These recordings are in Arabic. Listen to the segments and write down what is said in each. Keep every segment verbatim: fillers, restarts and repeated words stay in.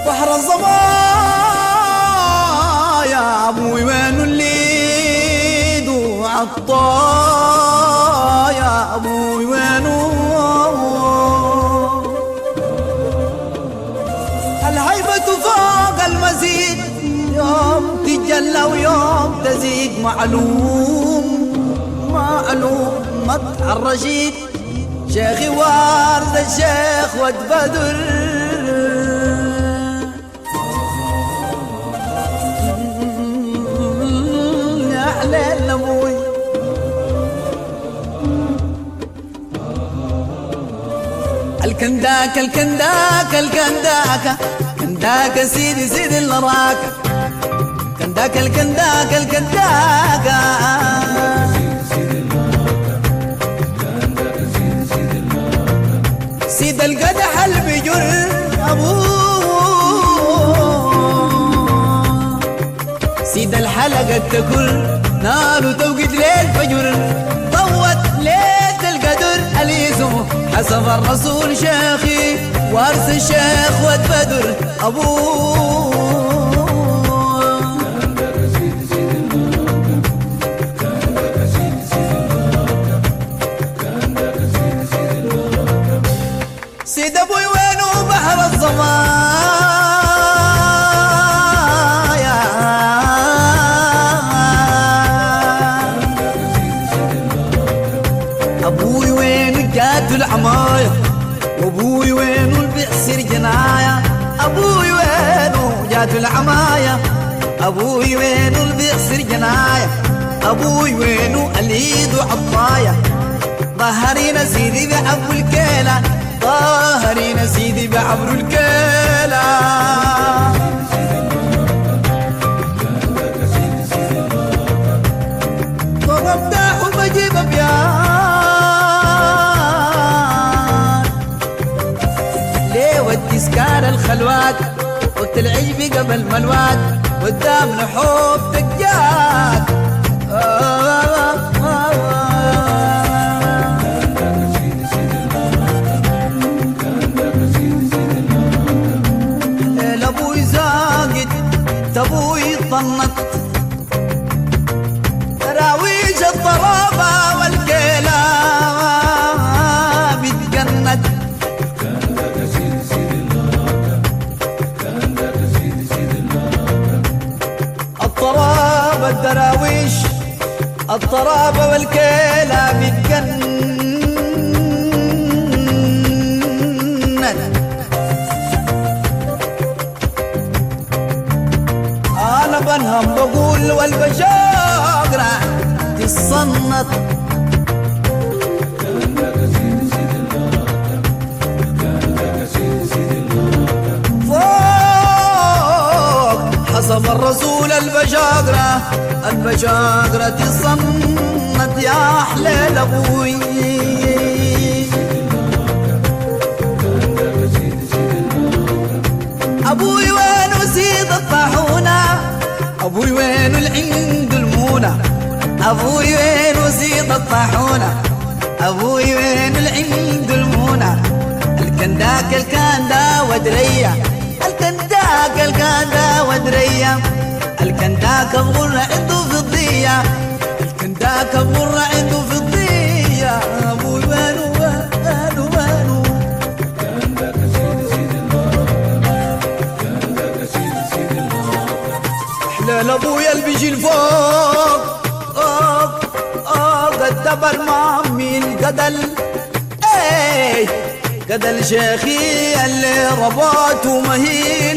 بحر الظمايا ابوي وين الليد وعطايا ابوي وينو الهيبة فوق المزيد يوم تجلى ويوم تزيد معلوم معلوم مطعم الرشيد شيخي وارد الشيخ ود بدر يا حليل ابوي الكنداك الكنداك الكنداك كنداك سيدي سيدي اللي راك كنداك الكنداك الكنداك سيد القدح اللي بيجر ابوه سيد الحلقة تكل نار توقد ليل فجر ضوت ليلة القدر أليسو حسب الرسول شيخي وارث الشيخ ود بدر ابوه سيد ابوي وينو بحر الظمايا ابوي وينو جات العمايا وابوي وينو البئسر جنايا ابوي وينو جات العمايا ابوي وينو البئسر جنايا ابوي وينو اليد وعطايا ظهرينا سيدي بعبو الكيلة ظاهرين سيدي بعبر الكيلة ومفتاح وبجيب ابيان ليه والتذكار الخلوات وقت العجب قبل ملوات قدام نحوب دجات ابوي طنت تراويج الضرابة والكيلة بتجند الضرابة الدراويش الضرابة والكيلة بتجند أنا بنهم بقول والبشاقرة تصنت فوق حسب الرسول البشاقرة البشاقرة تصنت يا حليل أبوي أبوي وين سيد الطاحونة أبوي وين العند المونة أبوي وين سيد الطاحونة أبوي وين العند المونة الكنداك الكندا ودرية الكنداك الكندا ودرية الكنداك الغرة عنده فضية الكنداك الغرة عنده فضية أبوي وين وين وين حلال ابويا اللي بيجي الفوق فوق فوق الدبر مامي القدل اي قدل شيخي اللي رباته مهين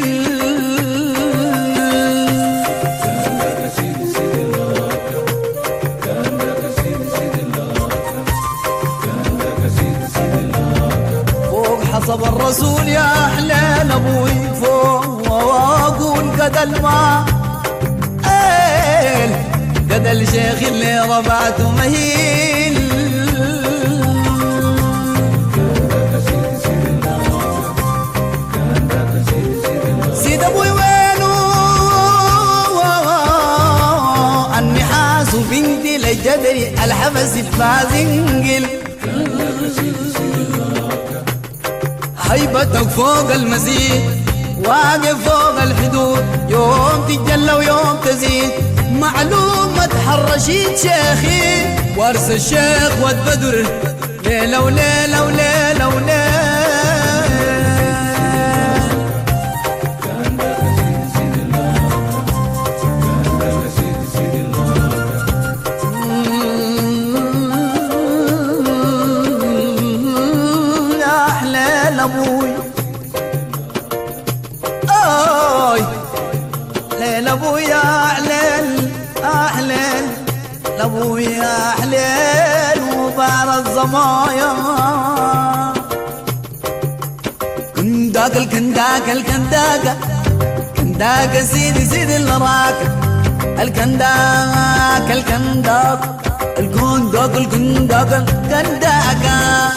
فوق حسب الرسول يا حلال ابوي فوق واقول قدل ما قد الشيخ اللي ربعته مهيل سيد ابوي وينو النحاس بنتي للجدري الحبس الفازنقل هيبتك فوق المزيد واقف فوق الحدود، يوم تتجلى ويوم تزيد، معلومة حرشيد شيخي وارث الشيخ ود بدر، ليلة وليلة وليلة وليلة. يا حليل ابوي اوي، ليل ابوي يا حليل احليل لابوي يا حليل وبعر الضمايا. كنداك الكنداك الكنداكة كنداكة سيدي سيدي اللي راكة، الكنداك الكنداك الكنداك الكنداك الكنداكة